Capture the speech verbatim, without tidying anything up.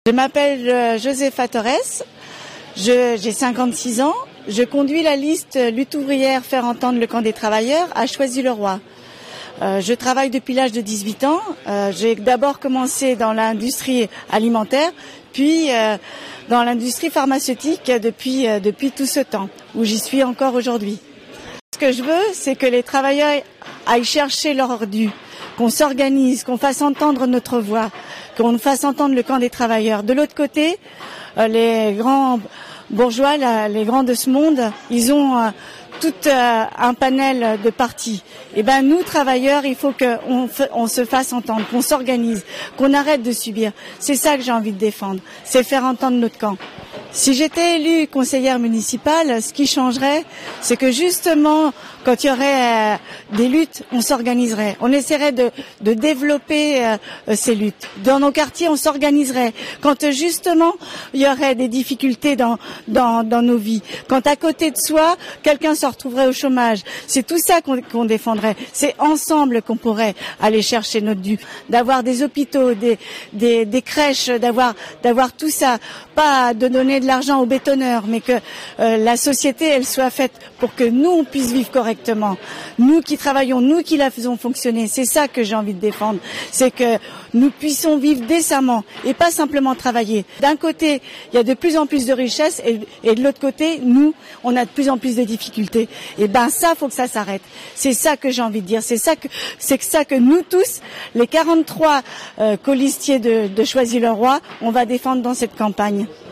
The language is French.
Je m'appelle euh, Josefa Torres, je, j'ai cinquante-six ans, je conduis la liste Lutte ouvrière faire entendre le camp des travailleurs à Choisy-le-Roi. Euh, je travaille depuis l'âge de dix-huit ans, euh, j'ai d'abord commencé dans l'industrie alimentaire, puis euh, dans l'industrie pharmaceutique depuis, euh, depuis tout ce temps, où j'y suis encore aujourd'hui. Ce que je veux, c'est que les travailleurs aillent chercher leur dû, qu'on s'organise, qu'on fasse entendre notre voix, qu'on fasse entendre le camp des travailleurs. De l'autre côté, euh, les grands bourgeois, là, les grands de ce monde, ils ont euh, tout euh, un panel de partis. Et ben nous, travailleurs, il faut qu'on on se fasse entendre, qu'on s'organise, qu'on arrête de subir. C'est ça que j'ai envie de défendre, c'est faire entendre notre camp. Si j'étais élue conseillère municipale, ce qui changerait, c'est que justement, quand il y aurait euh, des luttes, on s'organiserait. On essaierait de, de développer euh, ces luttes. Dans nos quartiers, on s'organiserait. Quand euh, justement, il y aurait des difficultés dans, dans, dans nos vies. Quand à côté de soi, quelqu'un se retrouverait au chômage. C'est tout ça qu'on, qu'on défendrait. C'est ensemble qu'on pourrait aller chercher notre dû. D'avoir des hôpitaux, des, des, des crèches, d'avoir, d'avoir tout ça. Pas de donner de l'argent aux bétonneurs, mais que euh, la société, elle soit faite pour que nous, on puisse vivre correctement. Nous qui travaillons, nous qui la faisons fonctionner, c'est ça que j'ai envie de défendre. C'est que nous puissions vivre décemment et pas simplement travailler. D'un côté, il y a de plus en plus de richesses et, et de l'autre côté, nous, on a de plus en plus de difficultés. Et ben ça, faut que ça s'arrête. C'est ça que j'ai envie de dire. C'est ça que, c'est que ça que nous tous, les quarante-trois euh, colistiers de, de Choisy-le-Roi, on va défendre dans cette campagne.